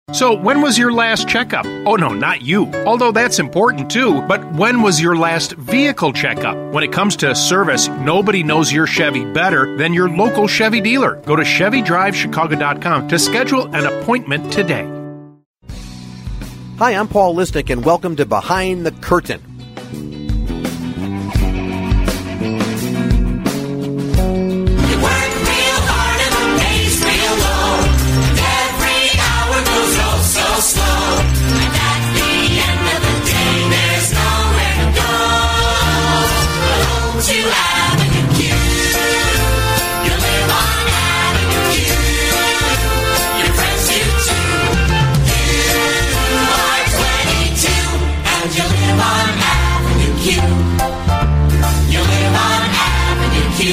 So, when was your last checkup? Oh, no, not you. Although that's important too, but when was your last vehicle checkup? When it comes to service, nobody knows your Chevy better than your local Chevy dealer. Go to ChevyDriveChicago.com to schedule an appointment today. Hi, I'm Paul Lisnick, and welcome to Behind the Curtain. Slow, and at the end of the day, there's nowhere to go. Home to Avenue Q. You live on Avenue Q. Your friends do too. You are 22, and you live on Avenue Q. You live on Avenue Q.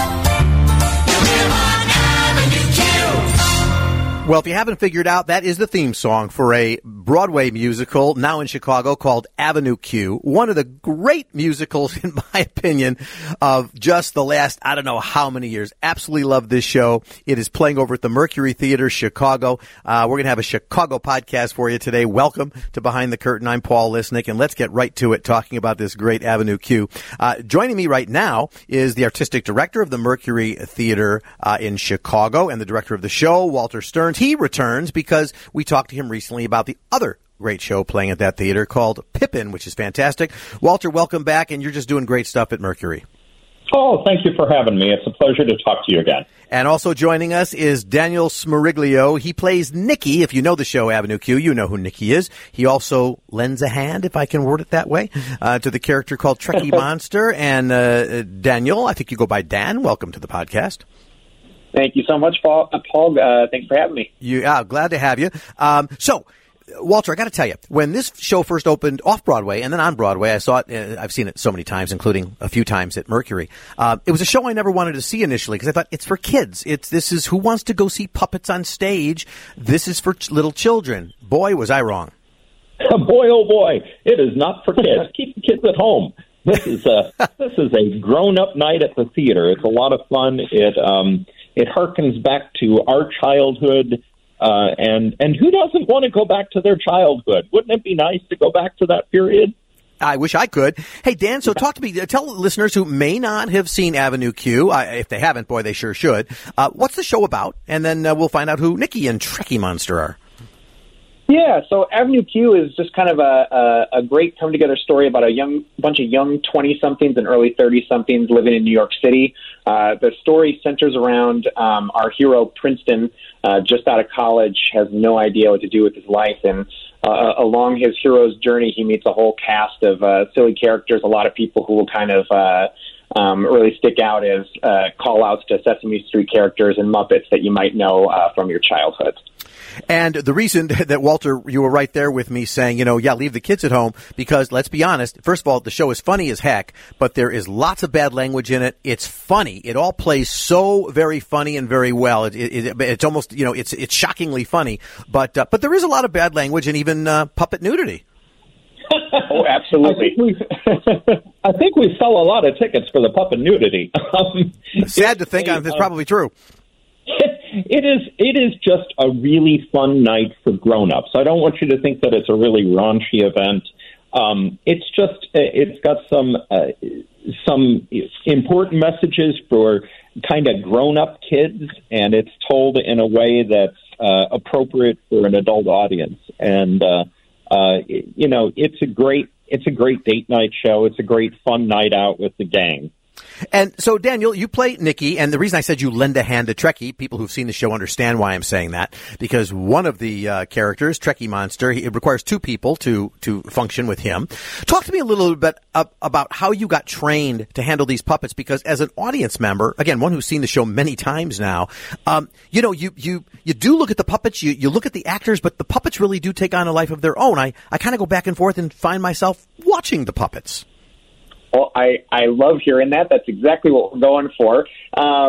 You live on Avenue Q. Well, if you haven't figured out, that is the theme song for a Broadway musical now in Chicago called Avenue Q. One of the great musicals, in my opinion, of just the last, I don't know how many years. Absolutely love this show. It is playing over at the Mercury Theater, Chicago. We're going to have a Chicago podcast for you today. Welcome to Behind the Curtain. I'm Paul Lisnick, and let's get right to it talking about this great Avenue Q. Joining me right now is the artistic director of the Mercury Theater in Chicago and the director of the show, Walter Stearns. He returns because we talked to him recently about the other great show playing at that theater called Pippin, which is fantastic. Walter, welcome back, and you're just doing great stuff at Mercury. Oh, thank you for having me. It's a pleasure to talk to you again. And also joining us is Daniel Smeriglio. He plays Nicky. If you know the show Avenue Q, you know who Nicky is. He also lends a hand, if I can word it that way, to the character called Trekkie Monster. And Daniel, I think you go by Dan. Welcome to the podcast. Thank you so much, Paul. Thanks for having me. Glad to have you. So, Walter, I got to tell you, when this show first opened off Broadway and then on Broadway, I saw it. I've seen it so many times, including a few times at Mercury. It was a show I never wanted to see initially because I thought it's for kids. This is who wants to go see puppets on stage. This is for little children. Boy, was I wrong. Boy, oh boy, it is not for kids. Keep the kids at home. This is a grown-up night at the theater. It's a lot of fun. It harkens back to our childhood, and who doesn't want to go back to their childhood? Wouldn't it be nice to go back to that period? I wish I could. Hey, Dan, so talk to me. Tell listeners who may not have seen Avenue Q, if they haven't, boy, they sure should. What's the show about? And then we'll find out who Nicky and Trekkie Monster are. Yeah, so Avenue Q is just kind of a great come-together story about a bunch of young 20-somethings and early 30-somethings living in New York City. The story centers around our hero, Princeton, just out of college, has no idea what to do with his life. And along his hero's journey, he meets a whole cast of silly characters, a lot of people who will kind of really stick out as call-outs to Sesame Street characters and Muppets that you might know from your childhood. And the reason that, Walter, you were right there with me saying, leave the kids at home, because let's be honest, first of all, the show is funny as heck, but there is lots of bad language in it. It's funny. It all plays so very funny and very well. It's almost, it's shockingly funny, but there is a lot of bad language and even puppet nudity. Oh, absolutely. I think we sell a lot of tickets for the puppet nudity. Sad to think of. It's probably true. It is just a really fun night for grown-ups. I don't want you to think that it's a really raunchy event. It's got some important messages for kind of grown-up kids, and it's told in a way that's appropriate for an adult audience. And it's a great date night show. It's a great fun night out with the gang. And so, Daniel, you play Nicky, and the reason I said you lend a hand to Trekkie, people who've seen the show understand why I'm saying that, because one of the characters, Trekkie Monster, it requires two people to function with him. Talk to me a little bit about how you got trained to handle these puppets, because as an audience member, again, one who's seen the show many times now, you do look at the puppets, you look at the actors, but the puppets really do take on a life of their own. I kind of go back and forth and find myself watching the puppets. Well, I love hearing that. That's exactly what we're going for.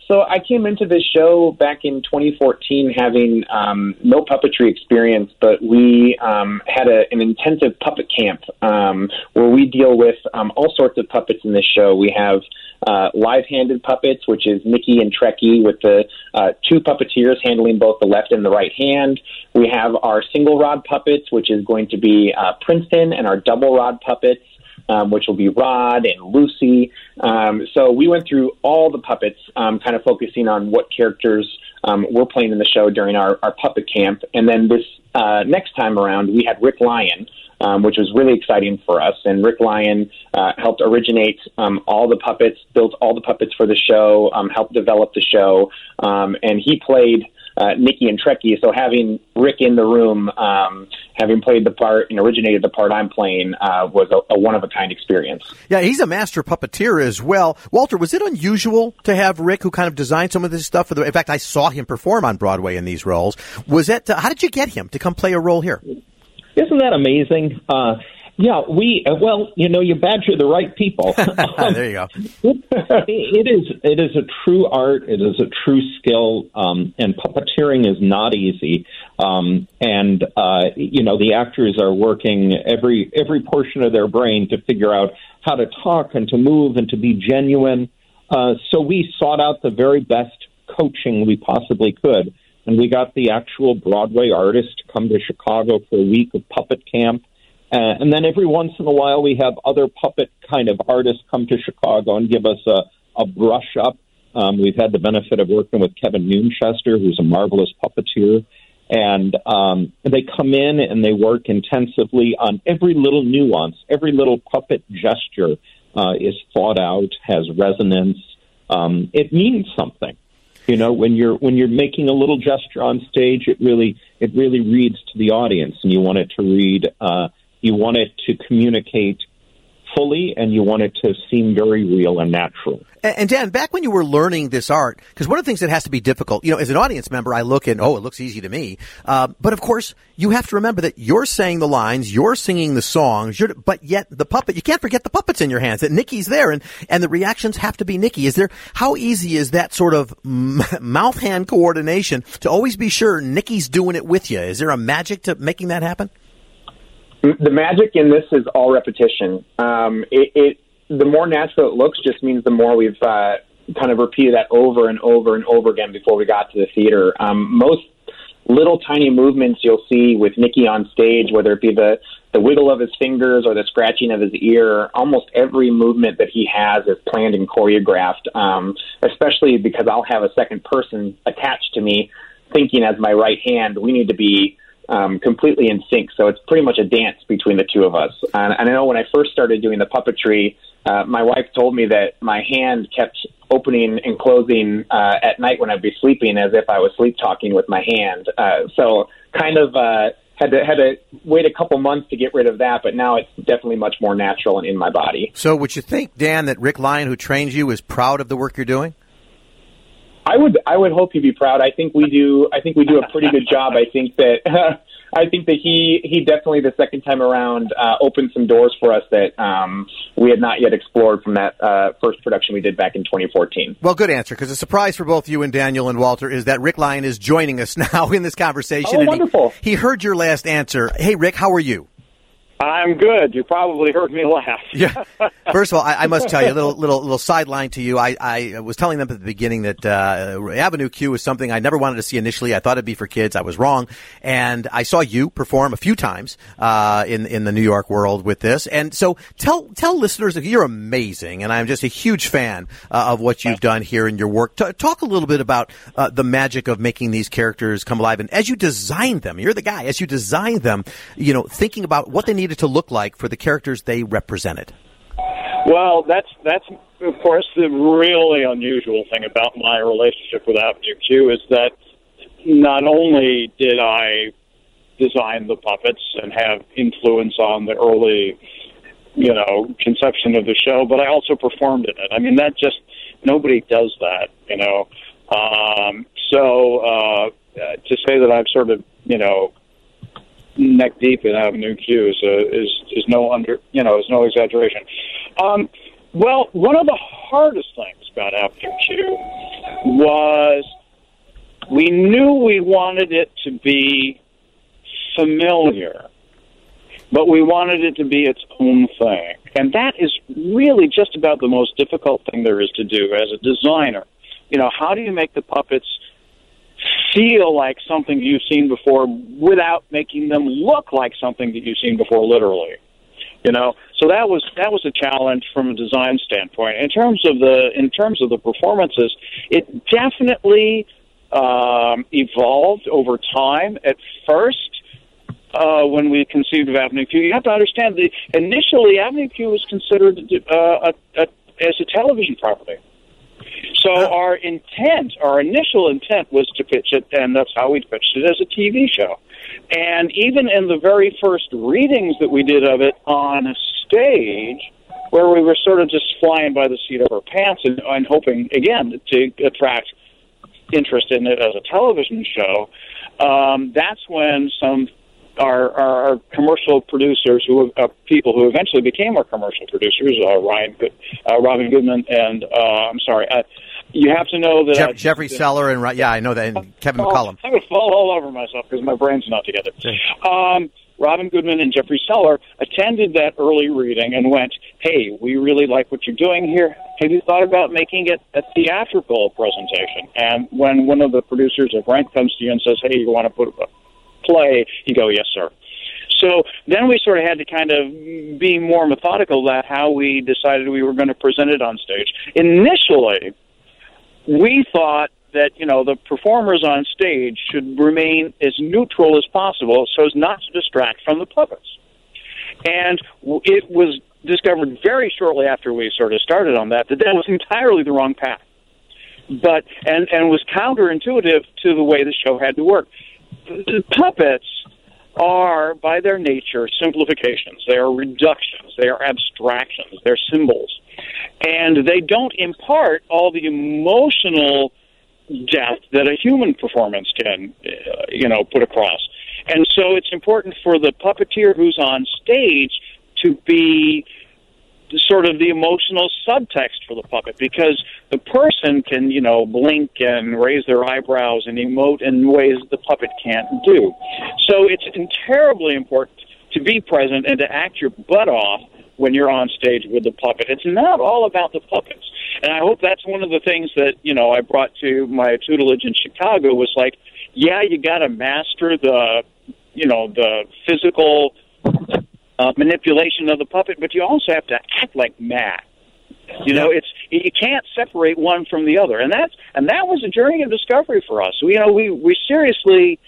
So I came into this show back in 2014 having no puppetry experience, but we had an intensive puppet camp where we deal with all sorts of puppets in this show. We have live-handed puppets, which is Nikki and Trekkie, with the two puppeteers handling both the left and the right hand. We have our single-rod puppets, which is going to be Princeton, and our double-rod puppets, which will be Rod and Lucy. So we went through all the puppets, kind of focusing on what characters we're playing in the show during our puppet camp. And then this next time around, we had Rick Lyon, which was really exciting for us. And Rick Lyon helped originate all the puppets, built all the puppets for the show, helped develop the show, and he played Nikki and Trekkie. So having Rick in the room, having played the part and originated the part I'm playing, was a one-of-a-kind experience. Yeah, he's a master puppeteer as well. Walter, was it unusual to have Rick, who kind of designed some of this stuff? In fact, I saw him perform on Broadway in these roles. Was that how did you get him to come play a role here? Isn't that amazing? Yeah, you badger the right people. There you go. It is a true art. It is a true skill, and puppeteering is not easy. The actors are working every portion of their brain to figure out how to talk and to move and to be genuine. So we sought out the very best coaching we possibly could, and we got the actual Broadway artist to come to Chicago for a week of puppet camp. And then every once in a while, we have other puppet kind of artists come to Chicago and give us a brush up. We've had the benefit of working with Kevin Noonchester, who's a marvelous puppeteer. And they come in and they work intensively on every little nuance. Every little puppet gesture is thought out, has resonance. It means something. You know, when you're making a little gesture on stage, it really reads to the audience, and you want it to read. You want it to communicate fully, and you want it to seem very real and natural. And Dan, back when you were learning this art, because one of the things that has to be difficult, as an audience member, I look and, it looks easy to me. But of course, you have to remember that you're saying the lines, you're singing the songs, but yet the puppet, you can't forget the puppet's in your hands, that Nikki's there, and the reactions have to be Nikki. How easy is that sort of mouth-hand coordination to always be sure Nikki's doing it with you? Is there a magic to making that happen? The magic in this is all repetition. The more natural it looks just means the more we've kind of repeated that over and over and over again before we got to the theater. Most little tiny movements you'll see with Nikki on stage, whether it be the wiggle of his fingers or the scratching of his ear, almost every movement that he has is planned and choreographed, especially because I'll have a second person attached to me thinking as my right hand. We need to be completely in sync. So it's pretty much a dance between the two of us. And I know when I first started doing the puppetry, my wife told me that my hand kept opening and closing at night when I'd be sleeping as if I was sleep talking with my hand. So kind of had to wait a couple months to get rid of that, but now it's definitely much more natural and in my body. So would you think, Dan, that Rick Lyon, who trains you, is proud of the work you're doing? I would hope he'd be proud. I think we do a pretty good job. I think that he definitely the second time around opened some doors for us that we had not yet explored from that first production we did back in 2014. Well, good answer, because a surprise for both you and Daniel and Walter is that Rick Lyon is joining us now in this conversation. Oh, wonderful. He heard your last answer. Hey, Rick, how are you? I'm good. You probably heard me laugh. Yeah. First of all, I must tell you a little sideline to you. I was telling them at the beginning that Avenue Q is something I never wanted to see initially. I thought it'd be for kids. I was wrong, and I saw you perform a few times in the New York world with this. And so tell listeners that you're amazing, and I'm just a huge fan of what you've done here in your work. Talk a little bit about the magic of making these characters come alive, and as you designed them, you're the guy. As you designed them, thinking about what they needed to look like for the characters they represented. Well, that's of course the really unusual thing about my relationship with Avenue Q is that not only did I design the puppets and have influence on the early, conception of the show, but I also performed in it. I mean, that just nobody does that, So to say that I've sort of, neck deep in Avenue Q is no exaggeration. Well, one of the hardest things about Avenue Q was we knew we wanted it to be familiar, but we wanted it to be its own thing. And that is really just about the most difficult thing there is to do as a designer. You know, how do you make the puppets feel like something you've seen before without making them look like something that you've seen before, literally? You know, so that was a challenge from a design standpoint. In terms of the performances, it definitely evolved over time. At first, when we conceived of Avenue Q, you have to understand that initially Avenue Q was considered as a television property. So our initial intent was to pitch it, and that's how we pitched it, as a TV show. And even in the very first readings that we did of it on a stage, where we were sort of just flying by the seat of our pants and hoping, again, to attract interest in it as a television show, that's when our commercial producers, people who eventually became our commercial producers, Robin Goodman, and you have to know that Jeffrey Seller and I know that, and Kevin McCullum. I would fall all over myself because my brain's not together. Robin Goodman and Jeffrey Seller attended that early reading and went, "Hey, we really like what you're doing here. Have you thought about making it a theatrical presentation?" And when one of the producers of Rank comes to you and says, "Hey, you want to put a play?" you go, "Yes, sir." So then we sort of had to kind of be more methodical about how we decided we were going to present it on stage. Initially, we thought that, you know, the performers on stage should remain as neutral as possible so as not to distract from the puppets. And it was discovered very shortly after we sort of started on that was entirely the wrong path. But and was counterintuitive to the way the show had to work. The puppets are, by their nature, simplifications. They are reductions. They are abstractions. They're symbols. And they don't impart all the emotional depth that a human performance can, put across. And so it's important for the puppeteer who's on stage to be sort of the emotional subtext for the puppet, because the person can, blink and raise their eyebrows and emote in ways the puppet can't do. So it's terribly important to be present and to act your butt off when you're on stage with the puppet. It's not all about the puppets. And I hope that's one of the things that, I brought to my tutelage in Chicago was like, yeah, you got to master the physical manipulation of the puppet, but you also have to act like Matt. You can't separate one from the other, and that was a journey of discovery for us. We seriously,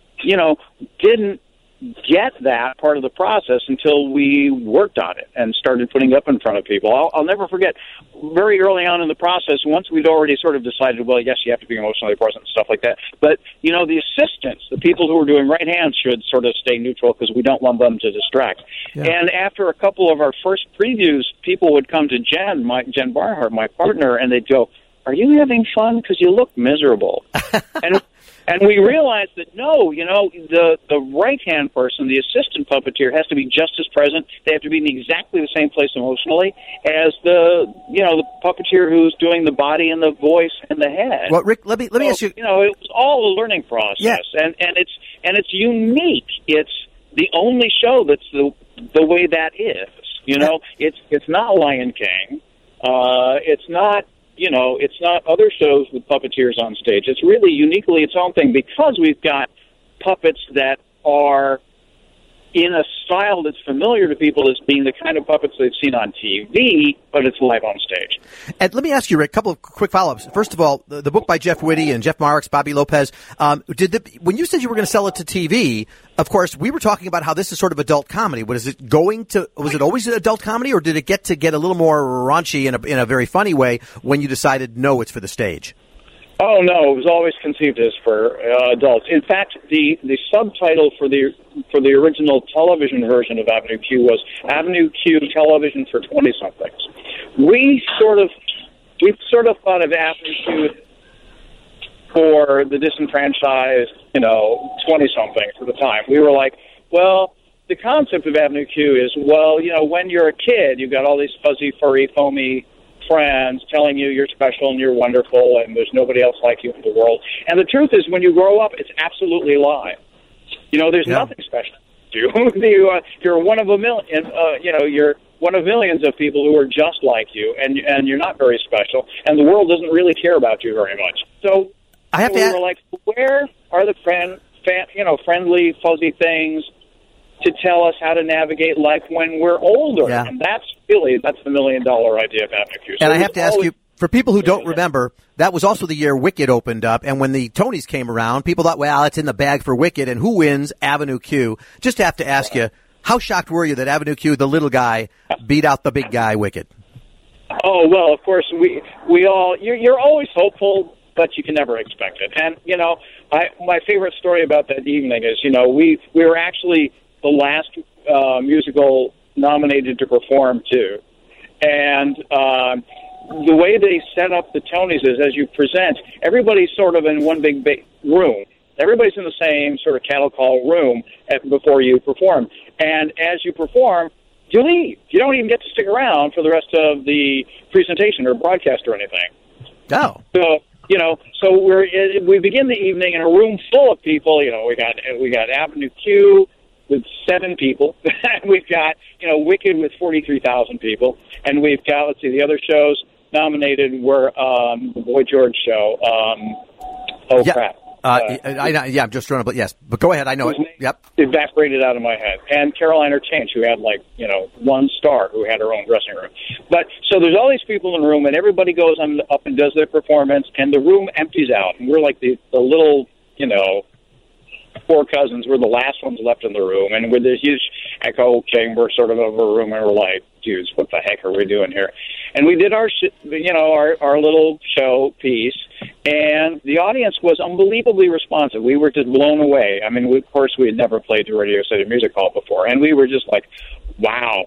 didn't get that part of the process until we worked on it and started putting it up in front of people. I'll never forget, very early on in the process, once we'd already sort of decided, well, yes, you have to be emotionally present and stuff like that, but, the assistants, the people who are doing right hands should sort of stay neutral because we don't want them to distract. Yeah. And after a couple of our first previews, people would come to Jen Barnhart, my partner, and they'd go, "Are you having fun? Because you look miserable." And we realized that no, the right-hand person, the assistant puppeteer, has to be just as present. They have to be in exactly the same place emotionally as the puppeteer who's doing the body and the voice and the head. Well, Rick, let me ask you. It was all a learning process, yeah. and it's unique. It's the only show that's the way that is. It's not Lion King. It's not. It's not other shows with puppeteers on stage. It's really uniquely its own thing because we've got puppets that are in a style that's familiar to people as being the kind of puppets they've seen on TV, but it's live on stage. And let me ask you, Rick, a couple of quick follow-ups. First of all, the book by Jeff Whitty and Jeff Marks, Bobby Lopez, when you said you were going to sell it to TV, of course, we were talking about how this is sort of adult comedy. Was it always an adult comedy, or did it get a little more raunchy in a very funny way when you decided, no, it's for the stage? Oh, no, it was always conceived as for adults. In fact, the subtitle for the original television version of Avenue Q was Avenue Q Television for 20-somethings. We sort of thought of Avenue Q for the disenfranchised, 20-somethings at the time. We were like, well, the concept of Avenue Q is, when you're a kid, you've got all these fuzzy, furry, foamy friends telling you you're special and you're wonderful and there's nobody else like you in the world. And the truth is, when you grow up, it's absolutely a lie. There's nothing special to you. You're one of a million. You're one of millions of people who are just like you, and you're not very special, and the world doesn't really care about you very much. So I have to were like, where are the friendly, fuzzy things to tell us how to navigate life when we're older? Yeah. And that's the $1 million idea of Avenue Q. So and I have to ask you, for people who don't remember, that was also the year Wicked opened up, and when the Tonys came around, people thought, well, it's in the bag for Wicked, and who wins? Avenue Q. Just have to ask you, how shocked were you that Avenue Q, the little guy, beat out the big guy, Wicked? Oh, well, of course, we all, you're always hopeful, but you can never expect it. And, my favorite story about that evening is, we were actually the last musical nominated to perform, too. And the way they set up the Tonys is, as you present, everybody's sort of in one big room. Everybody's in the same sort of cattle call room before you perform. And as you perform, you leave. You don't even get to stick around for the rest of the presentation or broadcast or anything. Oh. So, so we begin the evening in a room full of people. We got Avenue Q with 7 people. We've got, Wicked with 43,000 people. And we've got, the other shows nominated were the Boy George show. Crap. I'm just throwing up. Yes, but go ahead. I know it. Yep. Evaporated out of my head. And Caroline Change, who had 1 star, who had her own dressing room. But so there's all these people in the room, and everybody goes up and does their performance, and the room empties out, and we're like the little 4 cousins. We're the last ones left in the room, and with this huge echo chamber sort of over a room, and we're like, dudes, what the heck are we doing here? And we did our little show piece, and the audience was unbelievably responsive. We were just blown away. I mean, of course, we had never played the Radio City Music Hall before, and we were just like, wow.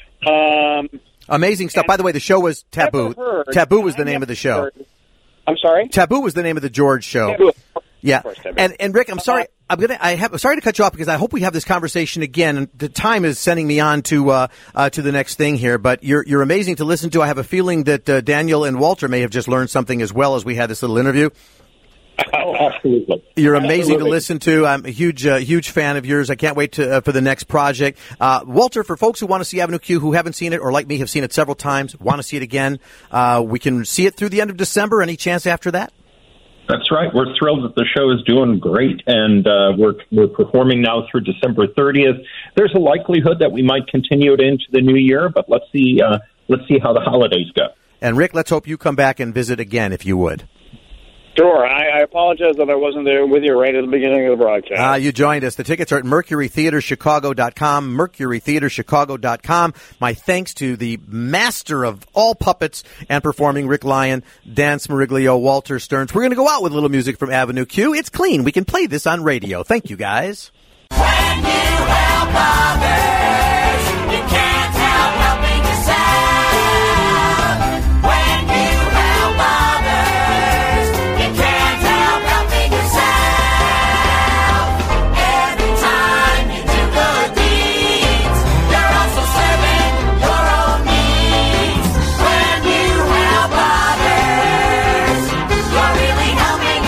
Amazing stuff. By the way, the show was Taboo. Taboo was the name of the show. I'm sorry? Taboo was the name of the George show. Taboo. Yeah. And Rick, I'm sorry. Sorry to cut you off because I hope we have this conversation again. And the time is sending me on to the next thing here. But you're amazing to listen to. I have a feeling that Daniel and Walter may have just learned something as well as we had this little interview. Oh, absolutely. You're amazing to listen to. I'm a huge fan of yours. I can't wait for the next project. Walter, for folks who want to see Avenue Q, who haven't seen it or like me have seen it several times, want to see it again, we can see it through the end of December. Any chance after that? That's right. We're thrilled that the show is doing great, and we're performing now through December 30th. There's a likelihood that we might continue it into the new year, but let's see how the holidays go. And Rick, let's hope you come back and visit again, if you would. Sure. I apologize that I wasn't there with you right at the beginning of the broadcast. You joined us. The tickets are at MercuryTheaterChicago.com, MercuryTheaterChicago.com. My thanks to the master of all puppets and performing, Rick Lyon, Dan Smeriglio, Walter Stearns. We're going to go out with a little music from Avenue Q. It's clean. We can play this on radio. Thank you, guys. When you help others, you can't help helping yourself. When you help others, you can't help helping yourself. Every time you do good deeds, you're also serving your own needs. When you help others, you're really helping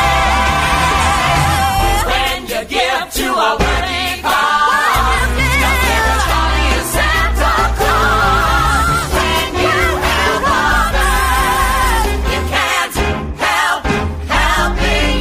yourself. When you give to a worthy cause, you're feeling strongly as Santa Claus. When you help others, you can't help helping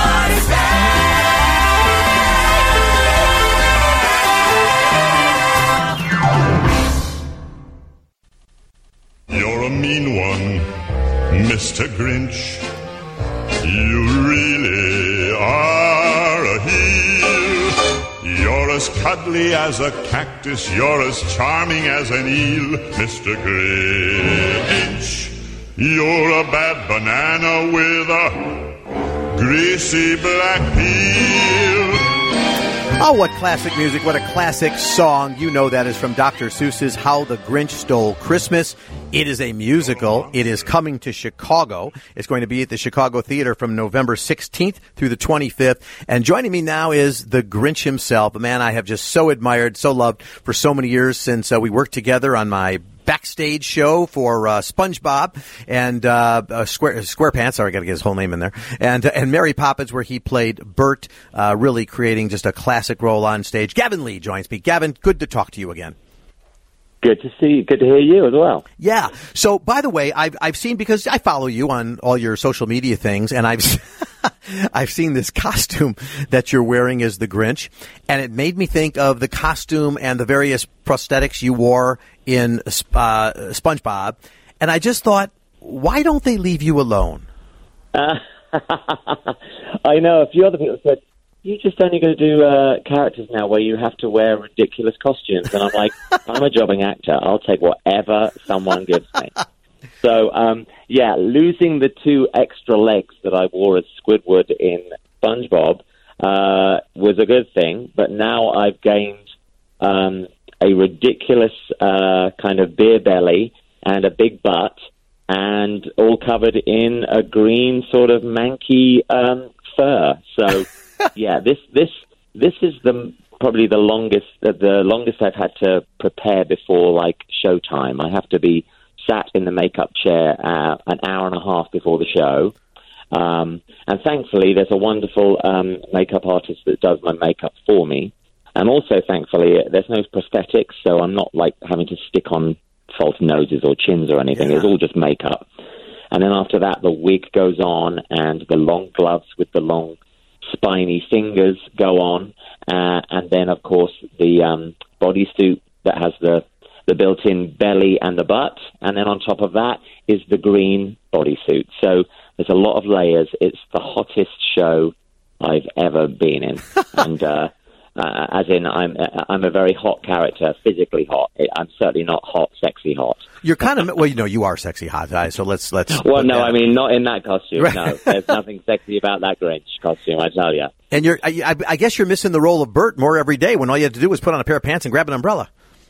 yourself. You're a mean one, Mr. Grinch. You really are a heel. You're as cuddly as a cactus. You're as charming as an eel, Mr. Grinch. You're a bad banana with a greasy black peel. Oh, what classic music, what a classic song. You know that is from Dr. Seuss's How the Grinch Stole Christmas. It is a musical. It is coming to Chicago. It's going to be at the Chicago Theater from November 16th through the 25th. And joining me now is the Grinch himself, a man I have just so admired, so loved for so many years since we worked together on my backstage show for SpongeBob and SquarePants. Sorry, I got to get his whole name in there. And Mary Poppins, where he played Bert, really creating just a classic role on stage. Gavin Lee joins me. Gavin, good to talk to you again. Good to see you. Good to hear you as well. Yeah. So, by the way, I've seen, because I follow you on all your social media things, and I've seen this costume that you're wearing as the Grinch, and it made me think of the costume and the various prosthetics you wore in SpongeBob, and I just thought, why don't they leave you alone? I know a few other people said, you're just only going to do characters now where you have to wear ridiculous costumes. And I'm like, I'm a jobbing actor. I'll take whatever someone gives me. So, losing the 2 extra legs that I wore as Squidward in SpongeBob was a good thing. But now I've gained a ridiculous kind of beer belly and a big butt, and all covered in a green sort of manky fur. So... yeah, this is probably the longest I've had to prepare before like showtime. I have to be sat in the makeup chair an hour and a half before the show, and thankfully there's a wonderful makeup artist that does my makeup for me, and also thankfully there's no prosthetics, so I'm not like having to stick on false noses or chins or anything. It's all just makeup, and then after that the wig goes on, and the long gloves with the long spiny fingers go on, and then of course the bodysuit that has the built-in belly and the butt, and then on top of that is the green bodysuit. So there's a lot of layers. It's the hottest show I've ever been in, and as in I'm a very hot character, physically hot. I'm certainly not hot, sexy hot. You're kind of, well, you are sexy hot, so let's. Well, no, I mean, not in that costume, no. There's nothing sexy about that Grinch costume, I tell you. And I guess you're missing the role of Bert more every day, when all you had to do was put on a pair of pants and grab an umbrella.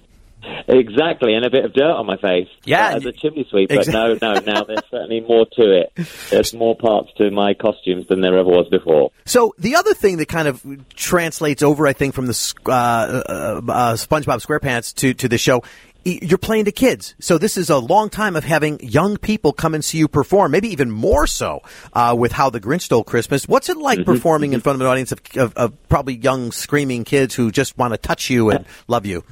Exactly, and a bit of dirt on my face. Yeah. As a chimney sweep, but no, now there's certainly more to it. There's more parts to my costumes than there ever was before. So the other thing that kind of translates over, I think, from the SpongeBob SquarePants to the show, you're playing to kids. So this is a long time of having young people come and see you perform, maybe even more so with How the Grinch Stole Christmas. What's it like performing in front of an audience of probably young, screaming kids who just want to touch you and love you?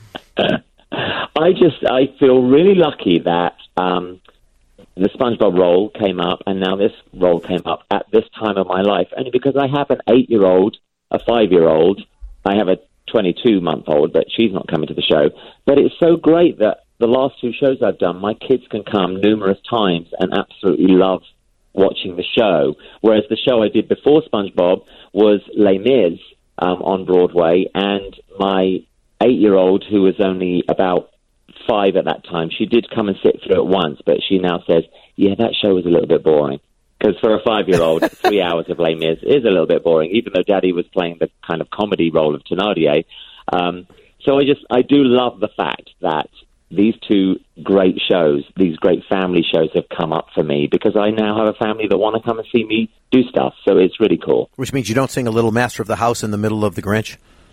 I feel really lucky that the SpongeBob role came up, and now this role came up at this time of my life, only because I have an 8-year-old, a 5-year-old, I have a 22-month-old, but she's not coming to the show. But it's so great that the last 2 shows I've done, my kids can come numerous times and absolutely love watching the show, whereas the show I did before SpongeBob was Les Mis on Broadway, and my 8-year-old, who was only about 5 at that time, she did come and sit through it once, but she now says, yeah, that show was a little bit boring. Because for a 5-year-old, 3 hours of Les Mis is a little bit boring, even though Daddy was playing the kind of comedy role of Thénardier. So I do love the fact that these 2 great shows, these great family shows have come up for me, because I now have a family that want to come and see me do stuff, so it's really cool. Which means you don't sing a little Master of the House in the middle of the Grinch?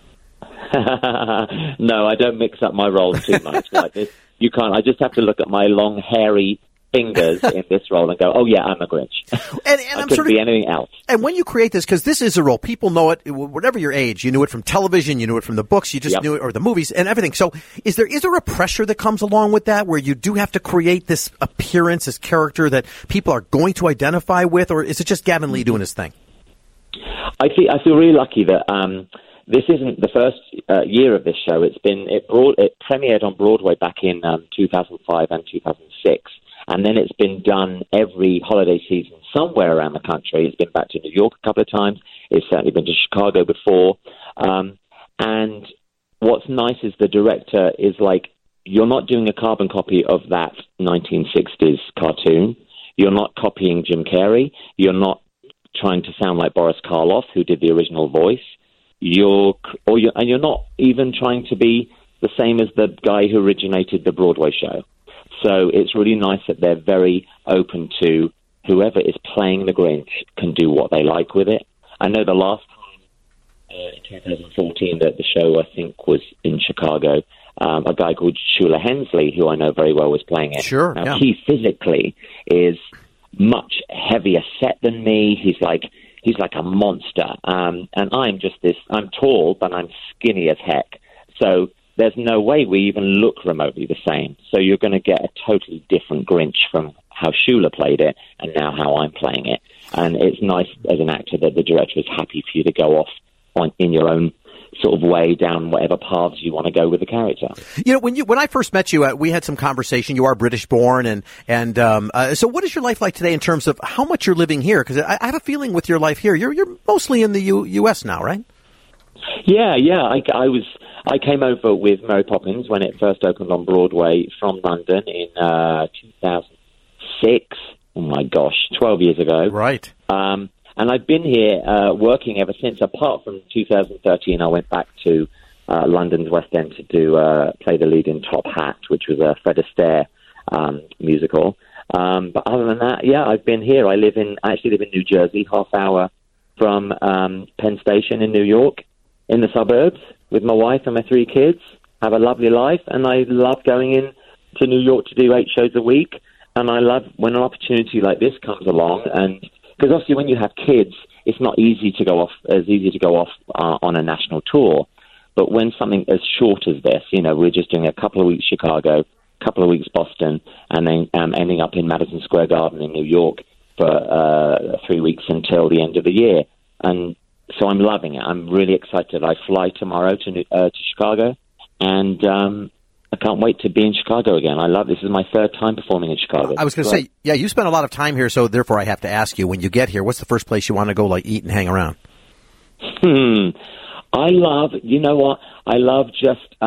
No, I don't mix up my roles too much like this. You can't. I just have to look at my long, hairy fingers in this role and go, oh, yeah, I'm a Grinch. And I couldn't be anything else. And when you create this, because this is a role, people know it, whatever your age, you knew it from television, you knew it from the books, you just knew it, or the movies and everything. So is there a pressure that comes along with that, where you do have to create this appearance, this character that people are going to identify with, or is it just Gavin Lee doing his thing? I feel really lucky that this isn't the first year of this show. It premiered on Broadway back in 2005 and 2006, and then it's been done every holiday season somewhere around the country. It's been back to New York a couple of times. It's certainly been to Chicago before. And what's nice is the director is like, you're not doing a carbon copy of that 1960s cartoon. You're not copying Jim Carrey. You're not trying to sound like Boris Karloff, who did the original voice. You're not even trying to be the same as the guy who originated the Broadway show. So it's really nice that they're very open to whoever is playing the Grinch can do what they like with it. I know the last time in 2014 that the show, I think, was in Chicago, a guy called Shula Hensley, who I know very well, was playing it. Sure, Now, yeah. he physically is much heavier set than me. He's like a monster. And I'm tall, but I'm skinny as heck. So there's no way we even look remotely the same. So you're going to get a totally different Grinch from how Shula played it and now how I'm playing it. And it's nice as an actor that the director is happy for you to go off in your own sort of way down whatever paths you want to go with the character. You know, when I first met you, we had some conversation. You are British born, and so what is your life like today in terms of how much you're living here? Because I have a feeling with your life here, you're mostly in the U.S. now, right? Yeah. I came over with Mary Poppins when it first opened on Broadway from London in 2006. Oh my gosh, 12 years ago. Right. And I've been here working ever since. Apart from 2013, I went back to London's West End to play the lead in Top Hat, which was a Fred Astaire musical. But other than that, yeah, I've been here. I actually live in New Jersey, half hour from Penn Station in New York, in the suburbs, with my wife and my 3 kids. Have a lovely life, and I love going in to New York to do 8 shows a week. And I love when an opportunity like this comes along, and because obviously when you have kids, it's not easy to go off on a national tour. But when something as short as this, we're just doing a couple of weeks Chicago, a couple of weeks Boston, and then ending up in Madison Square Garden in New York for 3 weeks until the end of the year. And so I'm loving it. I'm really excited. I fly tomorrow to Chicago, and I can't wait to be in Chicago again. I love this. Is my 3rd time performing in Chicago. I was going to say, yeah, you spent a lot of time here, so therefore I have to ask you, when you get here, what's the first place you want to go, eat and hang around? I love just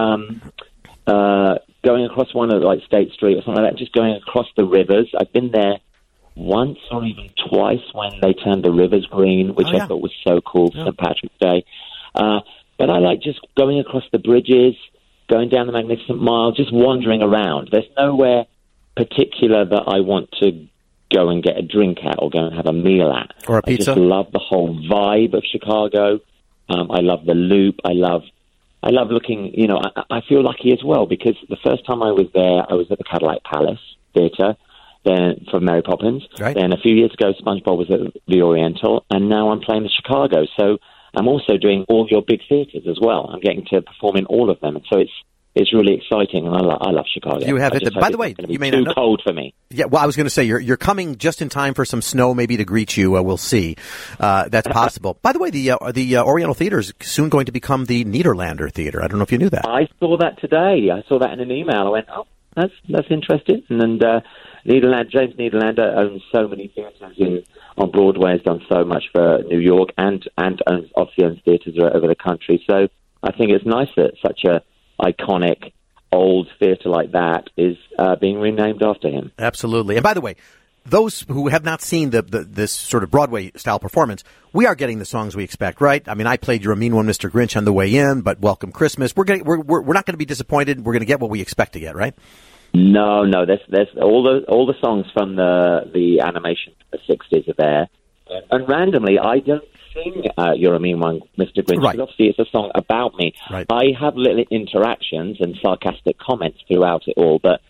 going across one of State Street or something like that, just going across the rivers. I've been there once or even twice when they turned the rivers green, which I thought was so cool for St. Patrick's Day. But I like just going across the bridges, going down the Magnificent Mile, just wandering around. There's nowhere particular that I want to go and get a drink at or go and have a meal at. Or a pizza? I just love the whole vibe of Chicago. I love the Loop. I love looking, I feel lucky as well because the first time I was there, I was at the Cadillac Palace Theatre then for Mary Poppins. Right. Then a few years ago, SpongeBob was at the Oriental, and now I'm playing the Chicago. So I'm also doing all your big theatres as well. I'm getting to perform in all of them. And so it's really exciting, and I love Chicago. You have it. By the way, you may not know. Too cold for me. Yeah, well, I was going to say you're coming just in time for some snow, maybe to greet you. We'll see. That's possible. By the way, the Oriental Theater is soon going to become the Nederlander Theater. I don't know if you knew that. I saw that today. I saw that in an email. I went, oh, that's interesting. And James Nederlander owns so many theatres on Broadway. Has done so much for New York and obviously owns theatres over the country. So I think it's nice that such a iconic old theatre like that is being renamed after him. Absolutely. And by the way, those who have not seen this sort of Broadway-style performance, we are getting the songs we expect, right? I mean, I played You're a Mean One, Mr. Grinch on the way in, but Welcome Christmas. We're not going to be disappointed. We're going to get what we expect to get, right? No. There's all the songs from the animation from the 60s are there. And randomly, I don't sing You're a Mean One, Mr. Grinch. Right. Obviously, it's a song about me. Right. I have little interactions and sarcastic comments throughout it all, but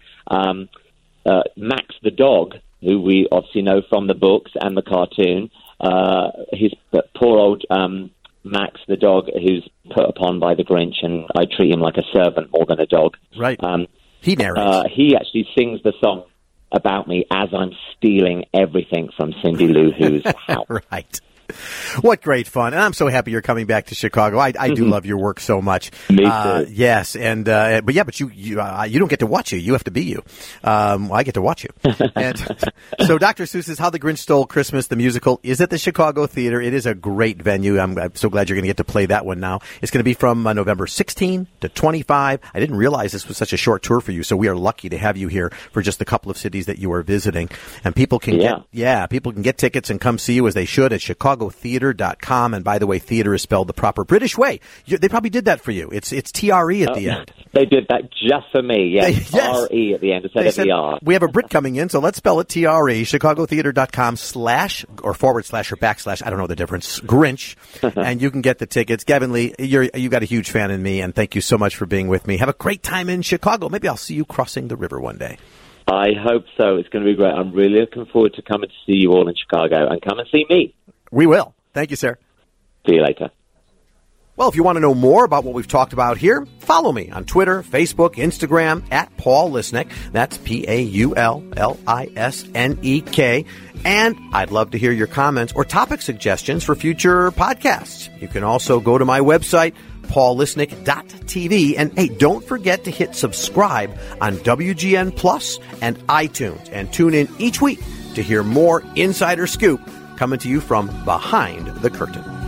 Max the dog, who we obviously know from the books and the cartoon, his poor old Max the dog, who's put upon by the Grinch, and I treat him like a servant more than a dog. Right. He narrates. He actually sings the song about me as I'm stealing everything from Cindy Lou Who's house. Right. What great fun. And I'm so happy you're coming back to Chicago. I do love your work so much. Me too. Yes. And, but you don't get to watch you. You have to be you. I get to watch you. And so Dr. Seuss's How the Grinch Stole Christmas, the musical, is at the Chicago Theater. It is a great venue. I'm so glad you're going to get to play that one now. It's going to be from November 16 to 25. I didn't realize this was such a short tour for you. So we are lucky to have you here for just a couple of cities that you are visiting. And people can people can get tickets and come see you as they should at Chicago ChicagoTheater.com. And by the way, theater is spelled the proper British way. They probably did that for you. It's TRE at the end. They did that just for me, yes. R-E at the end instead of the R. We have a Brit coming in, so let's spell it TRE, ChicagoTheater.com / or / or /, I don't know the difference, Grinch, and you can get the tickets. Gavin Lee, you got a huge fan in me, and thank you so much for being with me. Have a great time in Chicago. Maybe I'll see you crossing the river one day. I hope so. It's going to be great. I'm really looking forward to coming to see you all in Chicago, and come and see me. We will. Thank you, sir. See you later. Well, if you want to know more about what we've talked about here, follow me on Twitter, Facebook, Instagram, at Paul Lisnek. That's PaulLisnek. And I'd love to hear your comments or topic suggestions for future podcasts. You can also go to my website, paullisnek.tv. And hey, don't forget to hit subscribe on WGN Plus and iTunes. And tune in each week to hear more Insider Scoop coming to you from behind the curtain.